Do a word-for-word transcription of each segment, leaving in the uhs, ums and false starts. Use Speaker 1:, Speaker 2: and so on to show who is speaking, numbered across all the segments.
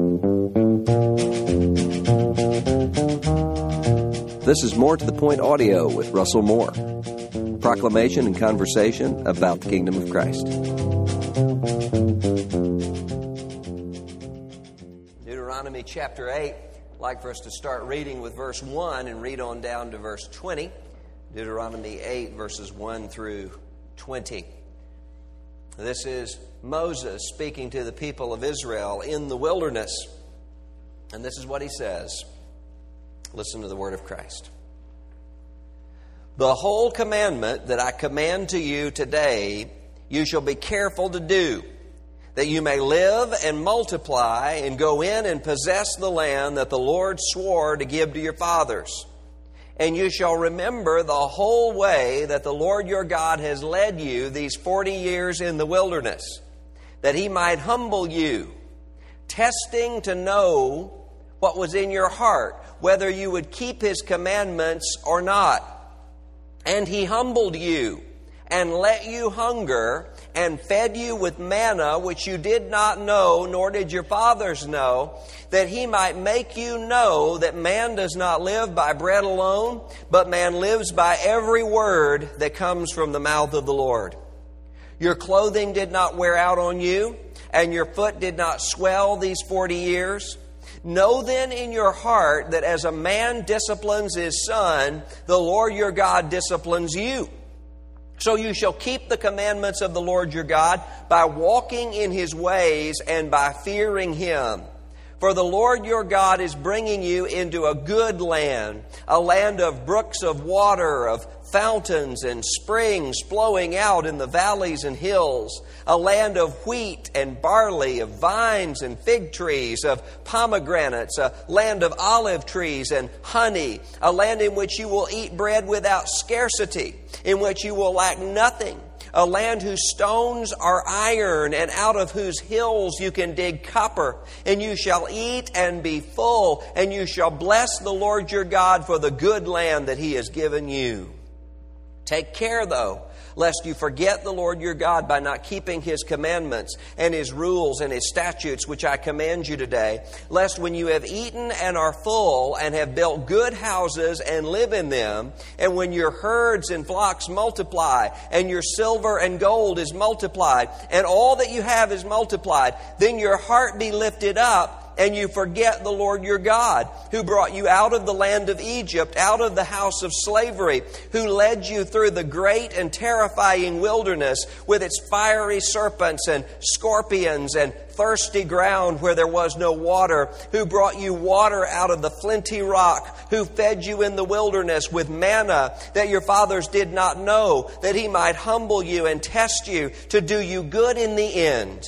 Speaker 1: This is More to the Point Audio with Russell Moore. Proclamation and conversation about the kingdom of Christ. Deuteronomy chapter eight. I'd like for us to start reading with verse one and read on down to verse twenty. Deuteronomy eight, verses one through twenty. This is Moses speaking to the people of Israel in the wilderness. And this is what he says. Listen to the word of Christ. The whole commandment that I command to you today, you shall be careful to do, that you may live and multiply and go in and possess the land that the Lord swore to give to your fathers. And you shall remember the whole way that the Lord your God has led you these forty years in the wilderness, that He might humble you, testing to know what was in your heart, whether you would keep His commandments or not. And He humbled you and let you hunger and fed you with manna which you did not know, nor did your fathers know, that He might make you know that man does not live by bread alone, but man lives by every word that comes from the mouth of the Lord. Your clothing did not wear out on you, and your foot did not swell these forty years. Know then in your heart that as a man disciplines his son, the Lord your God disciplines you. So you shall keep the commandments of the Lord your God by walking in His ways and by fearing Him. For the Lord your God is bringing you into a good land, a land of brooks of water, of fountains and springs flowing out in the valleys and hills, a land of wheat and barley, of vines and fig trees, of pomegranates, a land of olive trees and honey, a land in which you will eat bread without scarcity, in which you will lack nothing, a land whose stones are iron and out of whose hills you can dig copper. And you shall eat and be full, and you shall bless the Lord your God for the good land that He has given you. Take care, though, lest you forget the Lord your God by not keeping His commandments and His rules and His statutes, which I command you today, lest when you have eaten and are full and have built good houses and live in them, and when your herds and flocks multiply, and your silver and gold is multiplied, and all that you have is multiplied, then your heart be lifted up, and you forget the Lord your God, who brought you out of the land of Egypt, out of the house of slavery, who led you through the great and terrifying wilderness with its fiery serpents and scorpions and thirsty ground where there was no water, who brought you water out of the flinty rock, who fed you in the wilderness with manna that your fathers did not know, that He might humble you and test you to do you good in the end.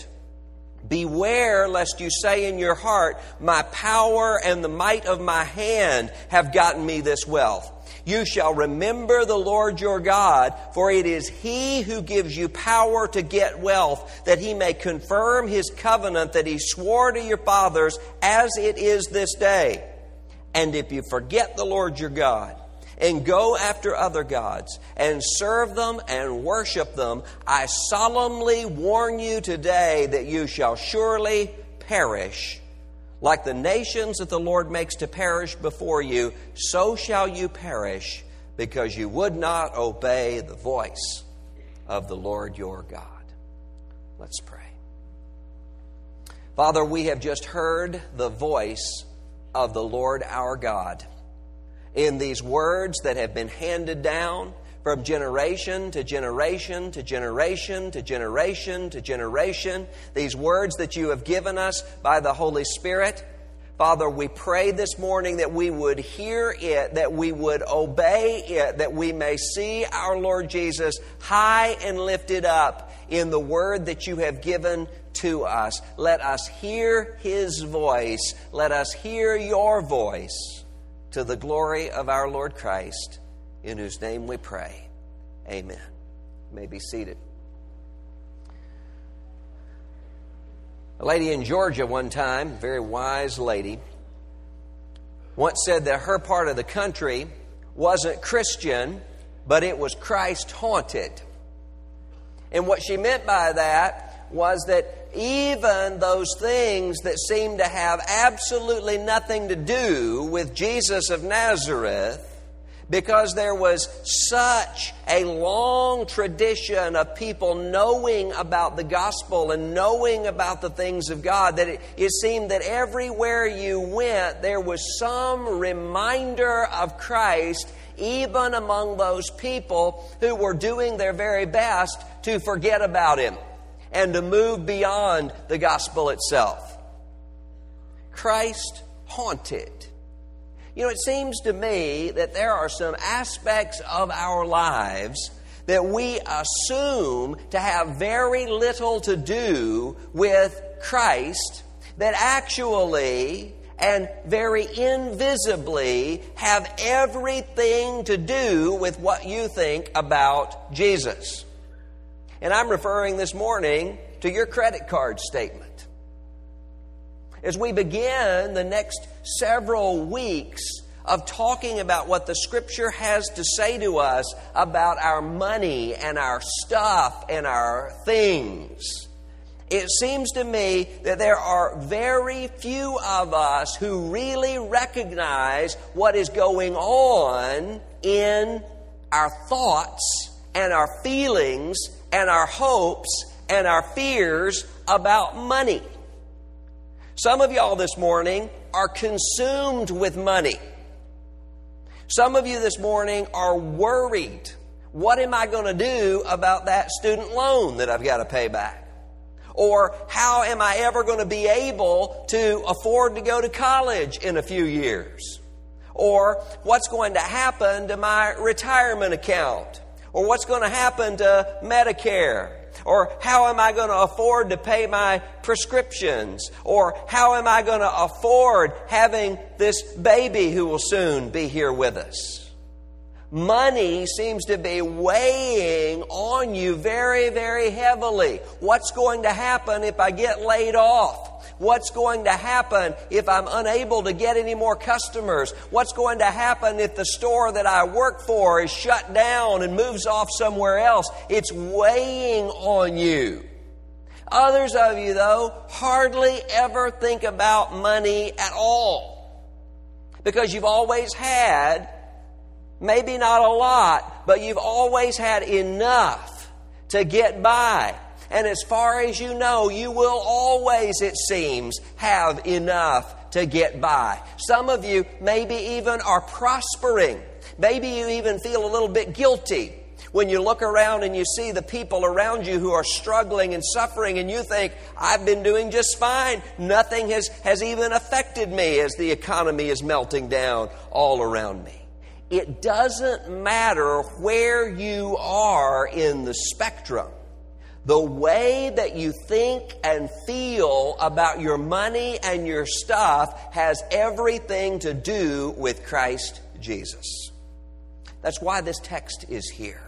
Speaker 1: Beware lest you say in your heart, my power and the might of my hand have gotten me this wealth. You shall remember the Lord your God, for it is He who gives you power to get wealth, that He may confirm His covenant that He swore to your fathers as it is this day. And if you forget the Lord your God, and go after other gods, and serve them and worship them, I solemnly warn you today that you shall surely perish. Like the nations that the Lord makes to perish before you, so shall you perish, because you would not obey the voice of the Lord your God. Let's pray. Father, we have just heard the voice of the Lord our God in these words that have been handed down from generation to generation to generation to generation to generation, these words that you have given us by the Holy Spirit. Father, we pray this morning that we would hear it, that we would obey it, that we may see our Lord Jesus high and lifted up in the word that you have given to us. Let us hear His voice. Let us hear your voice, to the glory of our Lord Christ, in whose name we pray. Amen. You may be seated. A lady in Georgia one time, a very wise lady, once said that her part of the country wasn't Christian, but it was Christ-haunted. And what she meant by that was that even those things that seem to have absolutely nothing to do with Jesus of Nazareth, because there was such a long tradition of people knowing about the gospel and knowing about the things of God, that it, it seemed that everywhere you went, there was some reminder of Christ, even among those people who were doing their very best to forget about Him and to move beyond the gospel itself. Christ haunted. You know, it seems to me that there are some aspects of our lives that we assume to have very little to do with Christ, that actually and very invisibly have everything to do with what you think about Jesus. And I'm referring this morning to your credit card statement. As we begin the next several weeks of talking about what the Scripture has to say to us about our money and our stuff and our things, it seems to me that there are very few of us who really recognize what is going on in our thoughts and our feelings and our hopes and our fears about money. Some of y'all this morning are consumed with money. Some of you this morning are worried. What am I going to do about that student loan that I've got to pay back? Or how am I ever going to be able to afford to go to college in a few years? Or what's going to happen to my retirement account? Or what's going to happen to Medicare? Or how am I going to afford to pay my prescriptions? Or how am I going to afford having this baby who will soon be here with us? Money seems to be weighing on you very, very heavily. What's going to happen if I get laid off? What's going to happen if I'm unable to get any more customers? What's going to happen if the store that I work for is shut down and moves off somewhere else? It's weighing on you. Others of you, though, hardly ever think about money at all, because you've always had, maybe not a lot, but you've always had enough to get by. And as far as you know, you will always, it seems, have enough to get by. Some of you maybe even are prospering. Maybe you even feel a little bit guilty when you look around and you see the people around you who are struggling and suffering, and you think, I've been doing just fine. Nothing has, has even affected me as the economy is melting down all around me. It doesn't matter where you are in the spectrum. The way that you think and feel about your money and your stuff has everything to do with Christ Jesus. That's why this text is here.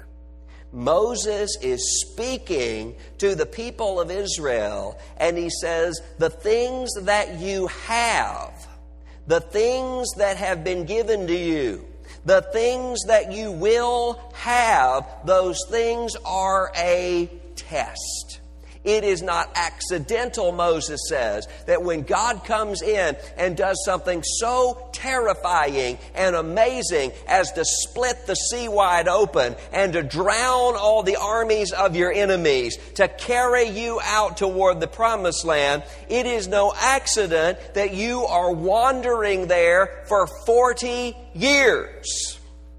Speaker 1: Moses is speaking to the people of Israel, and he says, the things that you have, the things that have been given to you, the things that you will have, those things are a test. It is not accidental, Moses says, that when God comes in and does something so terrifying and amazing as to split the sea wide open and to drown all the armies of your enemies, to carry you out toward the promised land, it is no accident that you are wandering there for forty years.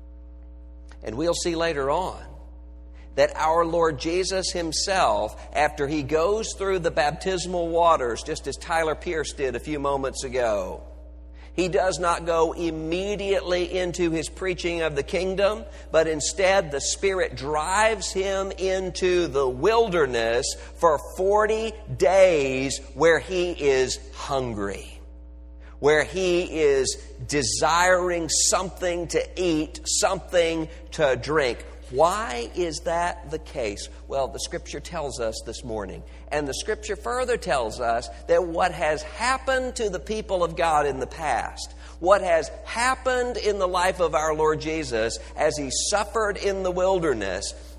Speaker 1: And we'll see later on that our Lord Jesus Himself, after He goes through the baptismal waters, just as Tyler Pierce did a few moments ago, He does not go immediately into His preaching of the kingdom, but instead the Spirit drives Him into the wilderness for forty days where He is hungry, where He is desiring something to eat, something to drink. Why is that the case? Well, the Scripture tells us this morning. And the Scripture further tells us that what has happened to the people of God in the past, what has happened in the life of our Lord Jesus as He suffered in the wilderness,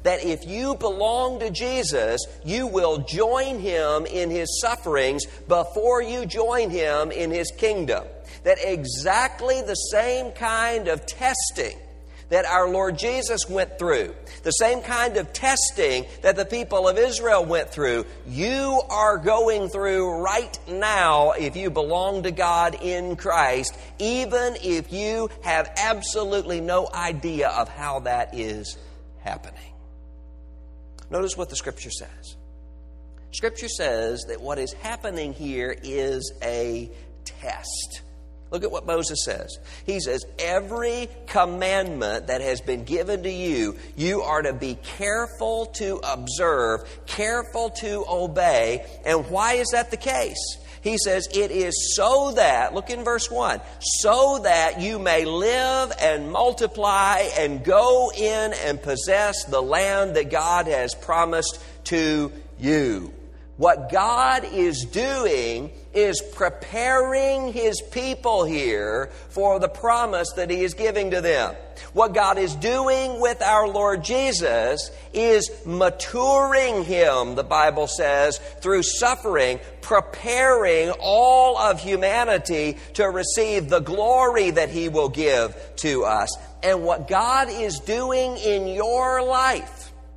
Speaker 1: that if you belong to Jesus, you will join Him in His sufferings before you join Him in His kingdom. That exactly the same kind of testing that our Lord Jesus went through, the same kind of testing that the people of Israel went through, you are going through right now if you belong to God in Christ, even if you have absolutely no idea of how that is happening. Notice what the Scripture says. Scripture says that what is happening here is a test. Look at what Moses says. He says, every commandment that has been given to you, you are to be careful to observe, careful to obey. And why is that the case? He says, it is so that, look in verse one, so that you may live and multiply and go in and possess the land that God has promised to you. What God is doing is preparing His people here for the promise that He is giving to them. What God is doing with our Lord Jesus is maturing Him, the Bible says, through suffering, preparing all of humanity to receive the glory that He will give to us. And what God is doing in your life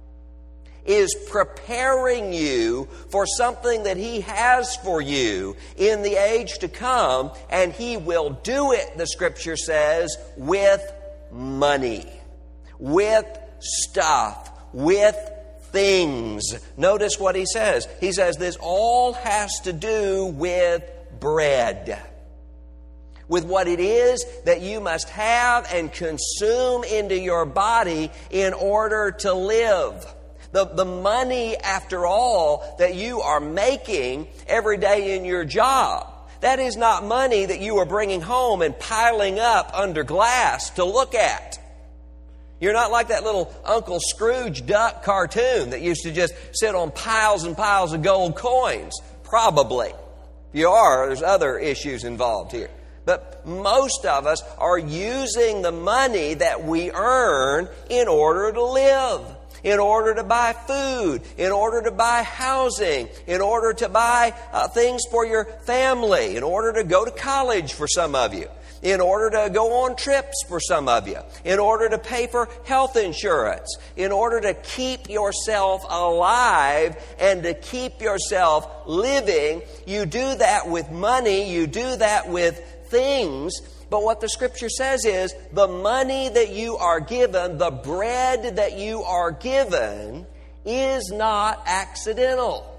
Speaker 1: is preparing you for something that He has for you in the age to come, and He will do it, the Scripture says, with money, with stuff, with things. Notice what He says. He says this all has to do with bread, with what it is that you must have and consume into your body in order to live. The, the money, after all, that you are making every day in your job, that is not money that you are bringing home and piling up under glass to look at. You're not like that little Uncle Scrooge duck cartoon that used to just sit on piles and piles of gold coins. Probably. If you are, there's other issues involved here. But most of us are using the money that we earn in order to live, in order to buy food, in order to buy housing, in order to buy uh, things for your family, in order to go to college for some of you, in order to go on trips for some of you, in order to pay for health insurance, in order to keep yourself alive and to keep yourself living. You do that with money, you do that with things. But what the Scripture says is the money that you are given, the bread that you are given, is not accidental.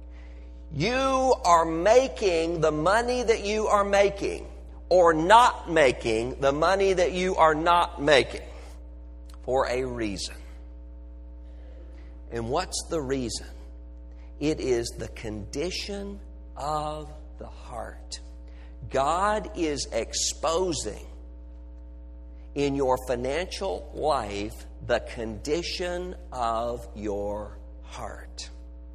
Speaker 1: You are making the money that you are making, or not making the money that you are not making, for a reason. And what's the reason? It is the condition of the heart. God is exposing in your financial life the condition of your heart.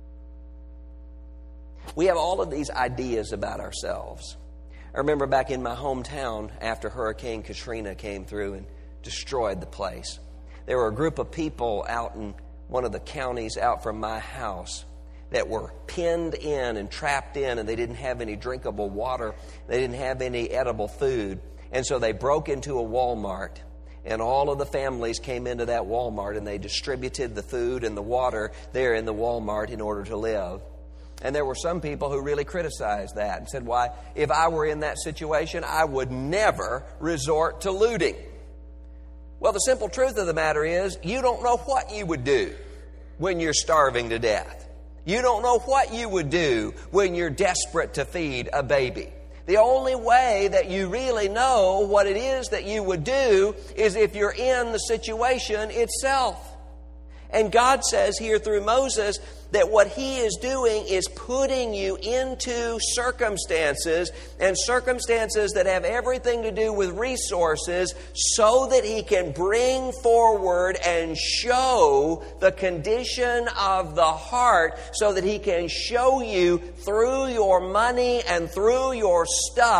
Speaker 1: We have all of these ideas about ourselves. I remember back in my hometown after Hurricane Katrina came through and destroyed the place. There were a group of people out in one of the counties out from my house that were pinned in and trapped in, and they didn't have any drinkable water. They didn't have any edible food. And so they broke into a Walmart, and all of the families came into that Walmart, and they distributed the food and the water there in the Walmart in order to live. And there were some people who really criticized that and said, why, if I were in that situation, I would never resort to looting. Well, the simple truth of the matter is, you don't know what you would do when you're starving to death. You don't know what you would do when you're desperate to feed a baby. The only way that you really know what it is that you would do is if you're in the situation itself. And God says here through Moses that what He is doing is putting you into circumstances, and circumstances that have everything to do with resources, so that He can bring forward and show the condition of the heart, so that He can show you through your money and through your stuff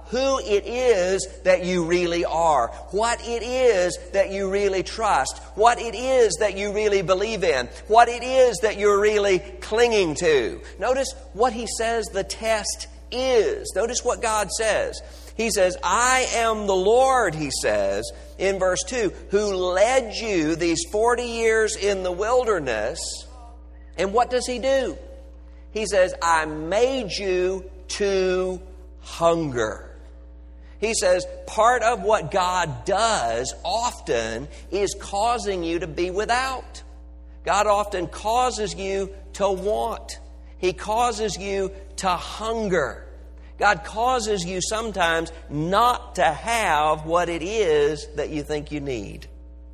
Speaker 1: who it is that you really are, what it is that you really trust, what it is that you really believe in, what it is that you're really clinging to. Notice what he says the test is. Notice what God says. He says, I am the Lord, he says, in verse two, who led you these forty years in the wilderness. And what does he do? He says, I made you to hunger. He says, part of what God does often is causing you to be without. God often causes you to want. He causes you to hunger. God causes you sometimes not to have what it is that you think you need.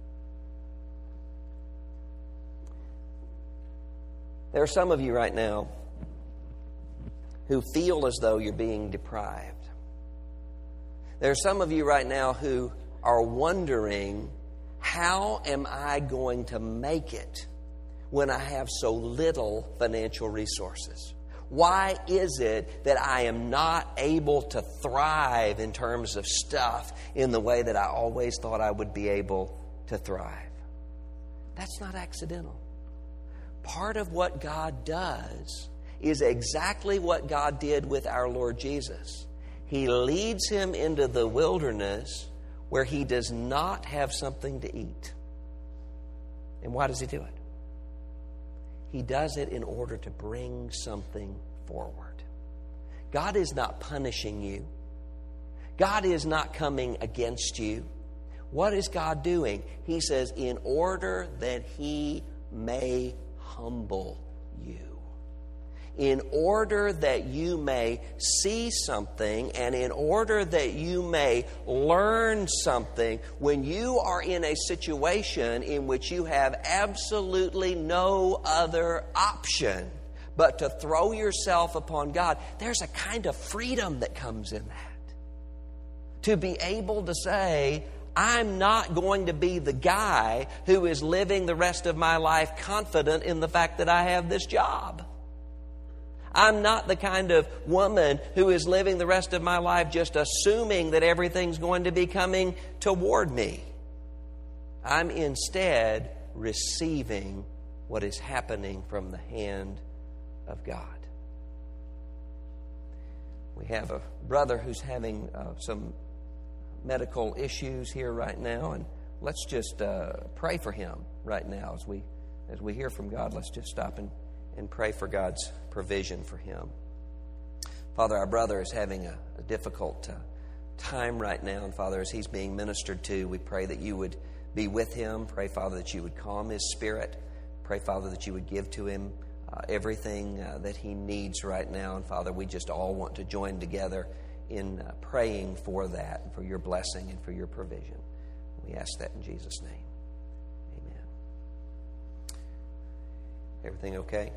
Speaker 1: There are some of you right now who feel as though you're being deprived. There are some of you right now who are wondering, how am I going to make it when I have so little financial resources? Why is it that I am not able to thrive in terms of stuff in the way that I always thought I would be able to thrive? That's not accidental. Part of what God does is exactly what God did with our Lord Jesus. He leads him into the wilderness where he does not have something to eat. And why does he do it? He does it in order to bring something forward. God is not punishing you. God is not coming against you. What is God doing? He says, in order that he may humble you. In order that you may see something, and in order that you may learn something, when you are in a situation in which you have absolutely no other option but to throw yourself upon God, there's a kind of freedom that comes in that. To be able to say, I'm not going to be the guy who is living the rest of my life confident in the fact that I have this job. I'm not the kind of woman who is living the rest of my life just assuming that everything's going to be coming toward me. I'm instead receiving what is happening from the hand of God. We have a brother who's having uh, some medical issues here right now, and let's just uh, pray for him right now as we as we hear from God. Let's just stop and and pray for God's provision for him. Father, our brother is having a, a difficult uh, time right now. And Father, as he's being ministered to, we pray that you would be with him. Pray, Father, that you would calm his spirit. Pray, Father, that you would give to him uh, everything uh, that he needs right now. And Father, we just all want to join together in uh, praying for that, and for your blessing and for your provision. We ask that in Jesus' name. Amen. Everything okay?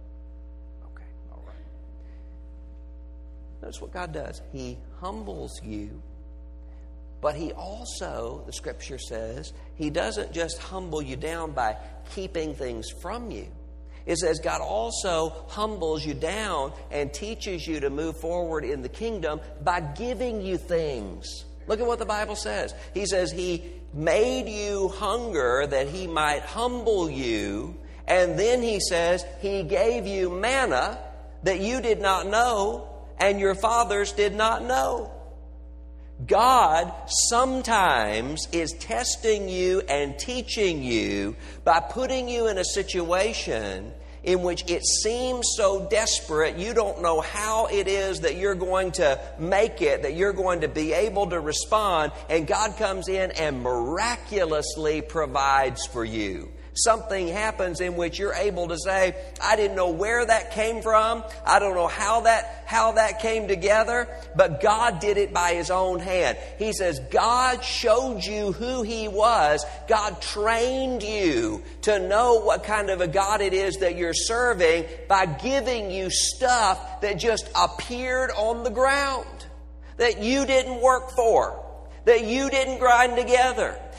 Speaker 1: Notice what God does. He humbles you, but he also, the Scripture says, he doesn't just humble you down by keeping things from you. It says God also humbles you down and teaches you to move forward in the kingdom by giving you things. Look at what the Bible says. He says he made you hunger that he might humble you, and then he says he gave you manna that you did not know and your fathers did not know. God sometimes is testing you and teaching you by putting you in a situation in which it seems so desperate, you don't know how it is that you're going to make it, that you're going to be able to respond, and God comes in and miraculously provides for you. Something happens in which you're able to say, I didn't know where that came from. I don't know how that how that came together, but God did it by His own hand. He says, God showed you who He was. God trained you to know what kind of a God it is that you're serving by giving you stuff that just appeared on the ground, that you didn't work for, that you didn't grind together,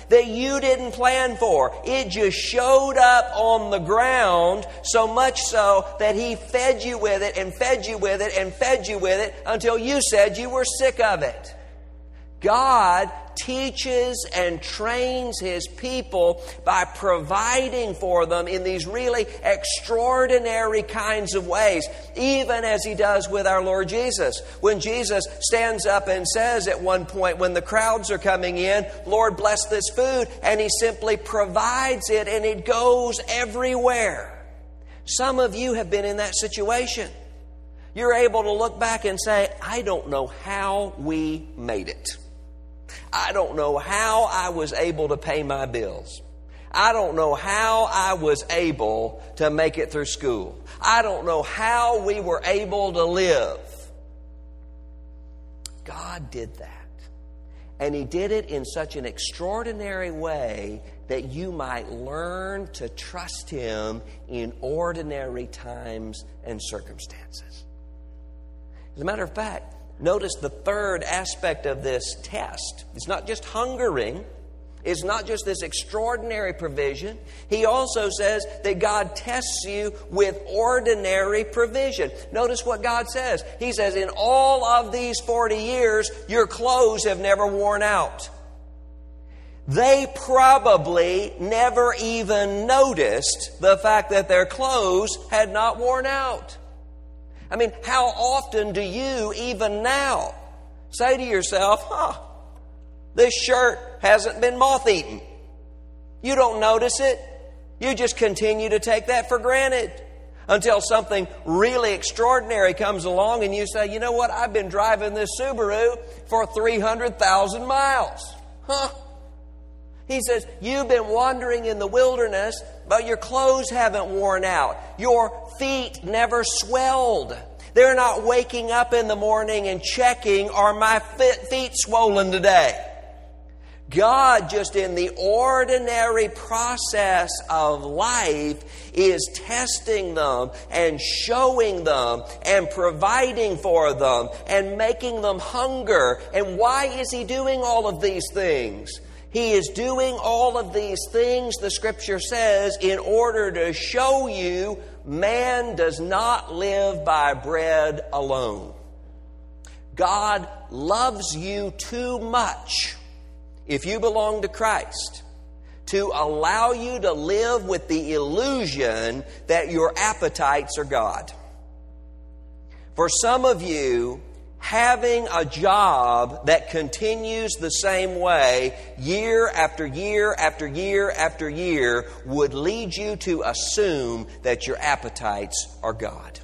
Speaker 1: that you didn't plan for. It just showed up on the ground, so much so that He fed you with it and fed you with it and fed you with it until you said you were sick of it. God teaches and trains His people by providing for them in these really extraordinary kinds of ways, even as He does with our Lord Jesus. When Jesus stands up and says at one point when the crowds are coming in, "Lord, bless this food," and He simply provides it and it goes everywhere. Some of you have been in that situation. You're able to look back and say, "I don't know how we made it. I don't know how I was able to pay my bills. I don't know how I was able to make it through school. I don't know how we were able to live." God did that. And He did it in such an extraordinary way that you might learn to trust Him in ordinary times and circumstances. As a matter of fact, notice the third aspect of this test. It's not just hungering. It's not just this extraordinary provision. He also says that God tests you with ordinary provision. Notice what God says. He says, in all of these forty years, your clothes have never worn out. They probably never even noticed the fact that their clothes had not worn out. I mean, how often do you, even now, say to yourself, huh, this shirt hasn't been moth-eaten? You don't notice it. You just continue to take that for granted until something really extraordinary comes along and you say, "You know what, I've been driving this Subaru for three hundred thousand miles. Huh? He says, you've been wandering in the wilderness, but your clothes haven't worn out. Your feet never swelled. They're not waking up in the morning and checking, are my feet swollen today? God, just in the ordinary process of life, is testing them and showing them and providing for them and making them hunger. And why is He doing all of these things? He is doing all of these things, the Scripture says, in order to show you man does not live by bread alone. God loves you too much, if you belong to Christ, to allow you to live with the illusion that your appetites are God. For some of you, having a job that continues the same way year after year after year after year would lead you to assume that your appetites are God.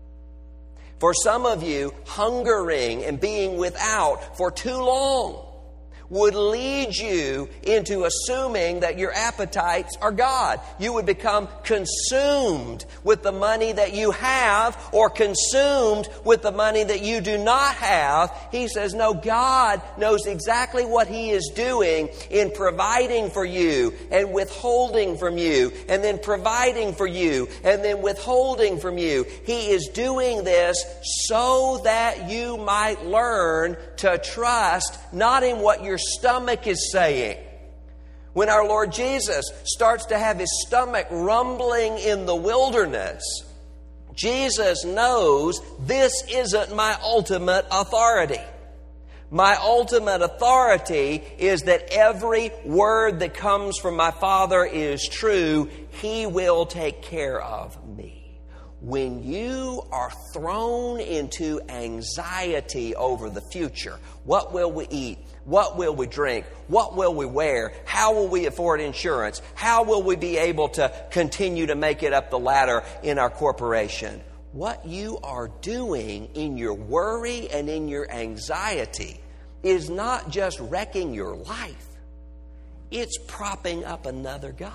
Speaker 1: For some of you, hungering and being without for too long would lead you into assuming that your appetites are God. You would become consumed with the money that you have or consumed with the money that you do not have. He says, no, God knows exactly what He is doing in providing for you and withholding from you and then providing for you and then withholding from you. He is doing this so that you might learn to trust not in what your stomach is saying. When our Lord Jesus starts to have His stomach rumbling in the wilderness, Jesus knows this isn't my ultimate authority. My ultimate authority is that every word that comes from my Father is true. He will take care of me. When you are thrown into anxiety over the future, what will we eat? What will we drink? What will we wear? How will we afford insurance? How will we be able to continue to make it up the ladder in our corporation? What you are doing in your worry and in your anxiety is not just wrecking your life. It's propping up another God.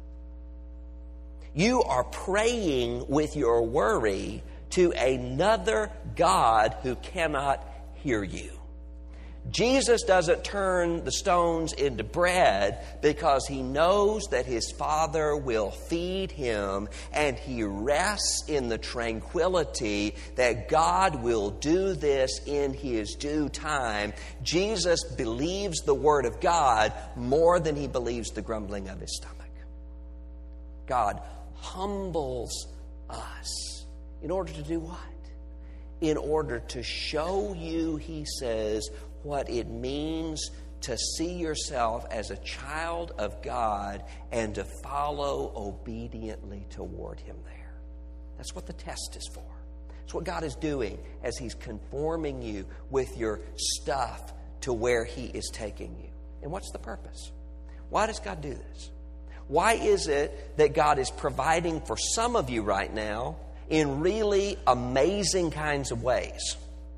Speaker 1: You are praying with your worry to another God who cannot hear you. Jesus doesn't turn the stones into bread because He knows that His Father will feed Him, and He rests in the tranquility that God will do this in His due time. Jesus believes the Word of God more than He believes the grumbling of His stomach. God humbles us in order to do what? In order to show you, He says, what it means to see yourself as a child of God and to follow obediently toward Him there. That's what the test is for. It's what God is doing as He's conforming you with your stuff to where He is taking you. And what's the purpose? Why does God do this? Why is it that God is providing for some of you right now in really amazing kinds of ways?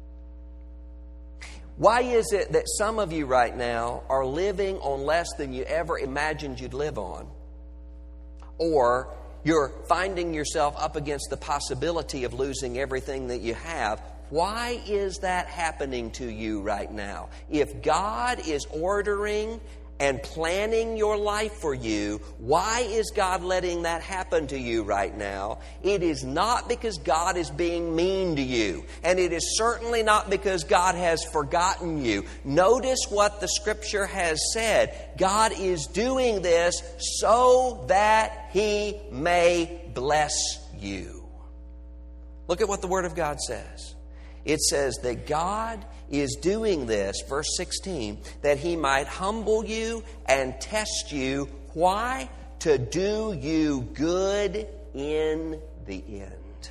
Speaker 1: Why is it that some of you right now are living on less than you ever imagined you'd live on? Or you're finding yourself up against the possibility of losing everything that you have? Why is that happening to you right now? If God is ordering and planning your life for you, why is God letting that happen to you right now? It is not because God is being mean to you, and it is certainly not because God has forgotten you. Notice what the Scripture has said. God is doing this so that He may bless you. Look at what the Word of God says. It says that God is doing this, verse sixteen, that He might humble you and test you. Why? To do you good in the end.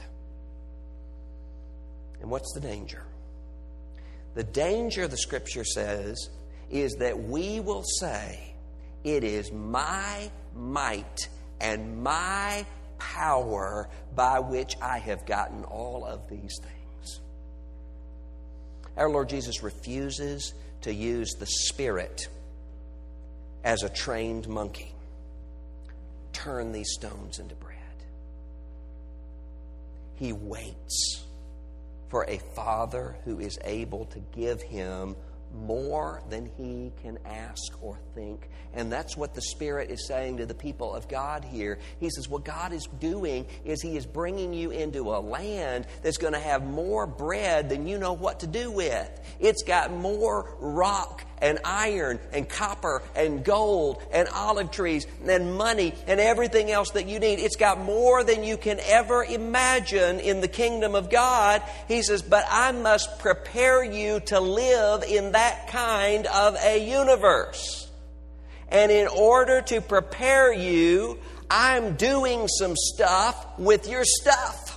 Speaker 1: And what's the danger? The danger, the Scripture says, is that we will say, it is my might and my power by which I have gotten all of these things. Our Lord Jesus refuses to use the Spirit as a trained monkey. Turn these stones into bread. He waits for a Father who is able to give Him more than he can ask or think. And that's what the Spirit is saying to the people of God here. He says what God is doing is He is bringing you into a land that's going to have more bread than you know what to do with. It's got more rock and iron and copper and gold and olive trees and money and everything else that you need. It's got more than you can ever imagine in the kingdom of God. He says, but I must prepare you to live in that kind of a universe. And in order to prepare you, I'm doing some stuff with your stuff.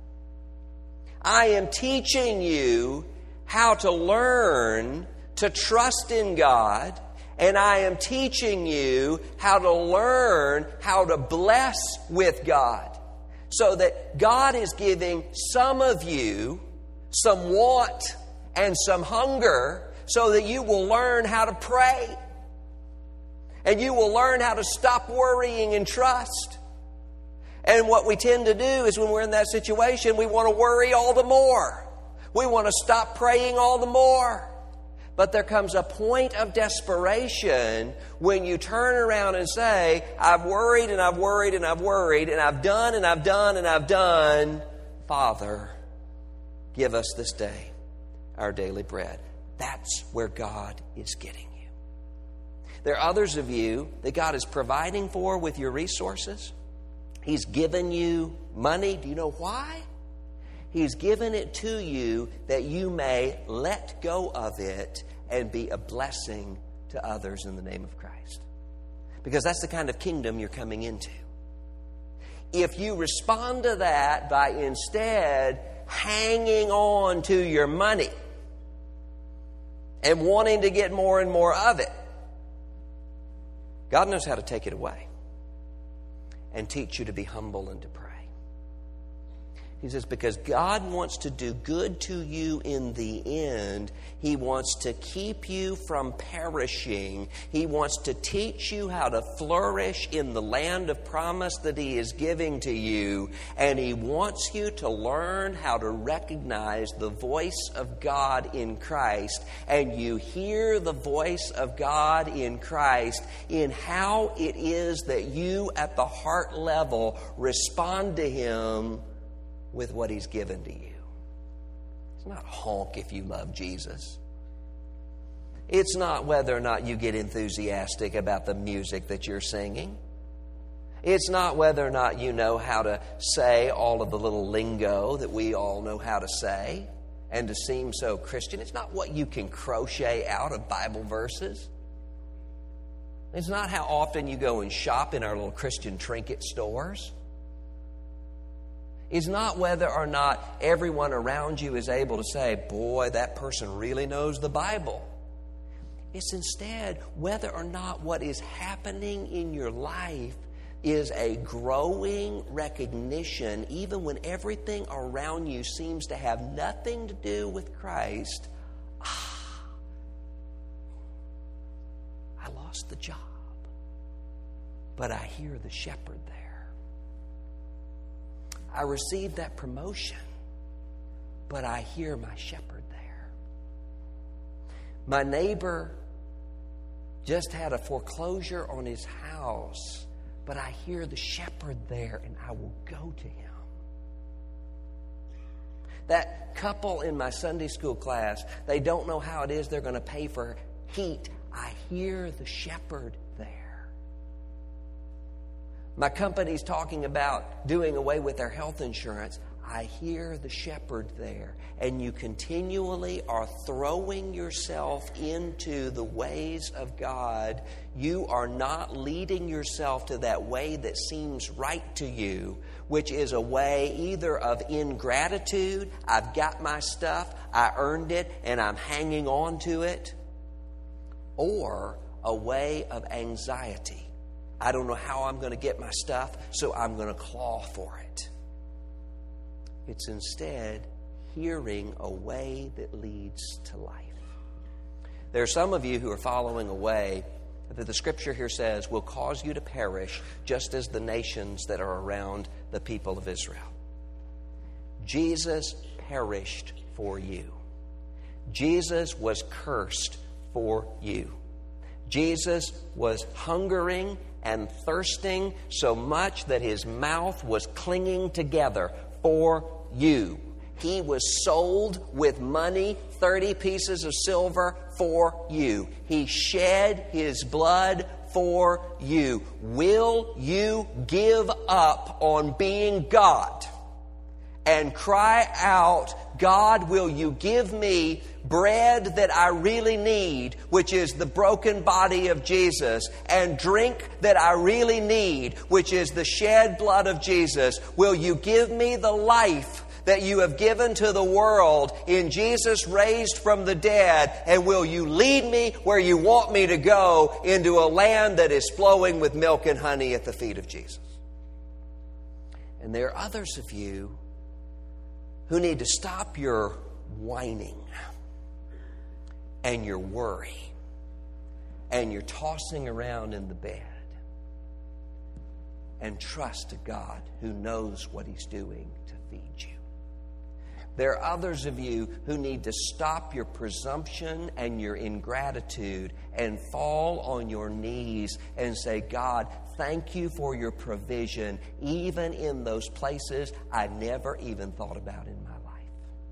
Speaker 1: I am teaching you how to learn to trust in God, and I am teaching you how to learn how to bless with God. So that God is giving some of you some want and some hunger so that you will learn how to pray. And you will learn how to stop worrying and trust. And what we tend to do is when we're in that situation, we want to worry all the more. We want to stop praying all the more. But there comes a point of desperation when you turn around and say, I've worried and I've worried and I've worried and I've done and I've done and I've done. Father, give us this day our daily bread. That's where God is getting you. There are others of you that God is providing for with your resources. He's given you money. Do you know why? He's given it to you that you may let go of it and be a blessing to others in the name of Christ. Because that's the kind of kingdom you're coming into. If you respond to that by instead hanging on to your money and wanting to get more and more of it, God knows how to take it away and teach you to be humble and to pray. He says, because God wants to do good to you in the end. He wants to keep you from perishing. He wants to teach you how to flourish in the land of promise that He is giving to you. And He wants you to learn how to recognize the voice of God in Christ. And you hear the voice of God in Christ in how it is that you at the heart level respond to Him with what He's given to you. It's not honk if you love Jesus. It's not whether or not you get enthusiastic about the music that you're singing. It's not whether or not you know how to say all of the little lingo that we all know how to say and to seem so Christian. It's not what you can crochet out of Bible verses. It's not how often you go and shop in our little Christian trinket stores. It's not whether or not everyone around you is able to say, boy, that person really knows the Bible. It's instead whether or not what is happening in your life is a growing recognition, even when everything around you seems to have nothing to do with Christ. Ah, I lost the job, but I hear the shepherd there. I received that promotion, but I hear my shepherd there. My neighbor just had a foreclosure on his house, but I hear the shepherd there, and I will go to him. That couple in my Sunday school class, they don't know how it is they're going to pay for heat. I hear the shepherd there. My company's talking about doing away with their health insurance. I hear the shepherd there. And you continually are throwing yourself into the ways of God. You are not leading yourself to that way that seems right to you, which is a way either of ingratitude, I've got my stuff, I earned it, and I'm hanging on to it, or a way of anxiety. I don't know how I'm going to get my stuff, so I'm going to claw for it. It's instead hearing a way that leads to life. There are some of you who are following a way that the Scripture here says will cause you to perish, just as the nations that are around the people of Israel. Jesus perished for you. Jesus was cursed for you. Jesus was hungering and thirsting so much that his mouth was clinging together for you. He was sold with money, thirty pieces of silver for you. He shed his blood for you. Will you give up on being God and cry out, God, will you give me bread that I really need, which is the broken body of Jesus, and drink that I really need, which is the shed blood of Jesus? Will you give me the life that you have given to the world in Jesus raised from the dead? And will you lead me where you want me to go, into a land that is flowing with milk and honey at the feet of Jesus? And there are others of you who need to stop your whining and your worry and your tossing around in the bed and trust a God who knows what He's doing to feed you. There are others of you who need to stop your presumption and your ingratitude and fall on your knees and say, God, thank you for your provision, even in those places I never even thought about in my life.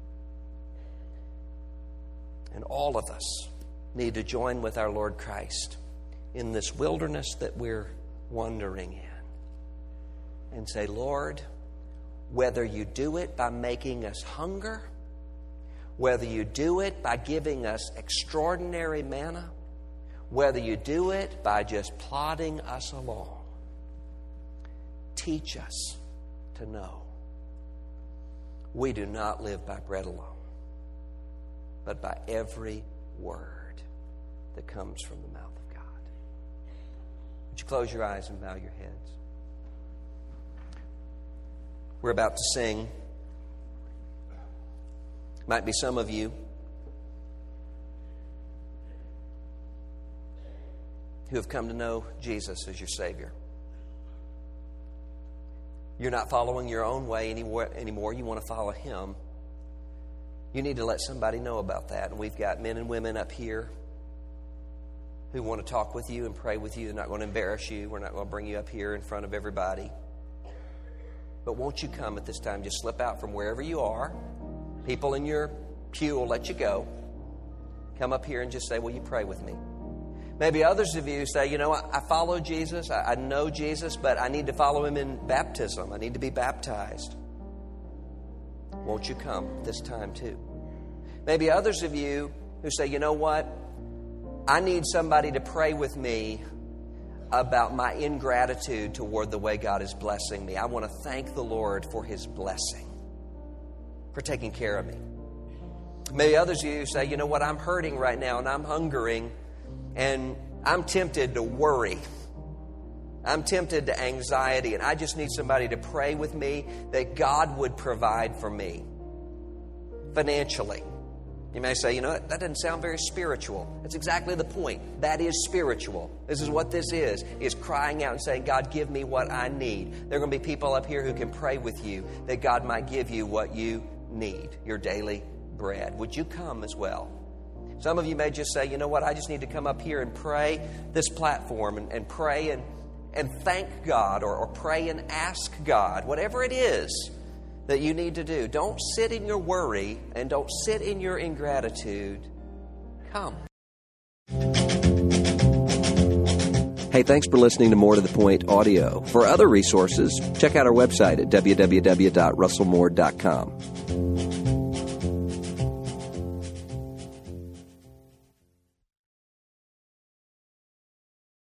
Speaker 1: And all of us need to join with our Lord Christ in this wilderness that we're wandering in and say, Lord, whether you do it by making us hunger, whether you do it by giving us extraordinary manna, whether you do it by just plodding us along, teach us to know we do not live by bread alone, but by every word that comes from the mouth of God. Would you close your eyes and bow your heads? We're about to sing Might be some of you who have come to know Jesus as your Savior. You're not following your own way anymore. You want to follow Him. You need to let somebody know about that. And we've got men and women up here who want to talk with you and pray with you. They're not going to embarrass you. We're not going to bring you up here in front of everybody. But won't you come at this time? Just slip out from wherever you are. People in your pew will let you go. Come up here and just say, will you pray with me? Maybe others of you say, you know, I, I follow Jesus. I, I know Jesus, but I need to follow Him in baptism. I need to be baptized. Won't you come this time too? Maybe others of you who say, you know what? I need somebody to pray with me about my ingratitude toward the way God is blessing me. I want to thank the Lord for His blessing, for taking care of me. Maybe others of you say, you know what? I'm hurting right now and I'm hungering and I'm tempted to worry. I'm tempted to anxiety, and I just need somebody to pray with me that God would provide for me financially. You may say, you know, that doesn't sound very spiritual. That's exactly the point. That is spiritual. This is what this is, is crying out and saying, God, give me what I need. There are going to be people up here who can pray with you that God might give you what you need, your daily bread. Would you come as well? Some of you may just say, you know what, I just need to come up here and pray this platform and, and pray and And thank God or, or pray and ask God, whatever it is that you need to do. Don't sit in your worry and don't sit in your ingratitude. Come. Hey, thanks for listening to More to the Point audio. For other resources, check out our website at w w w dot russell moore dot com.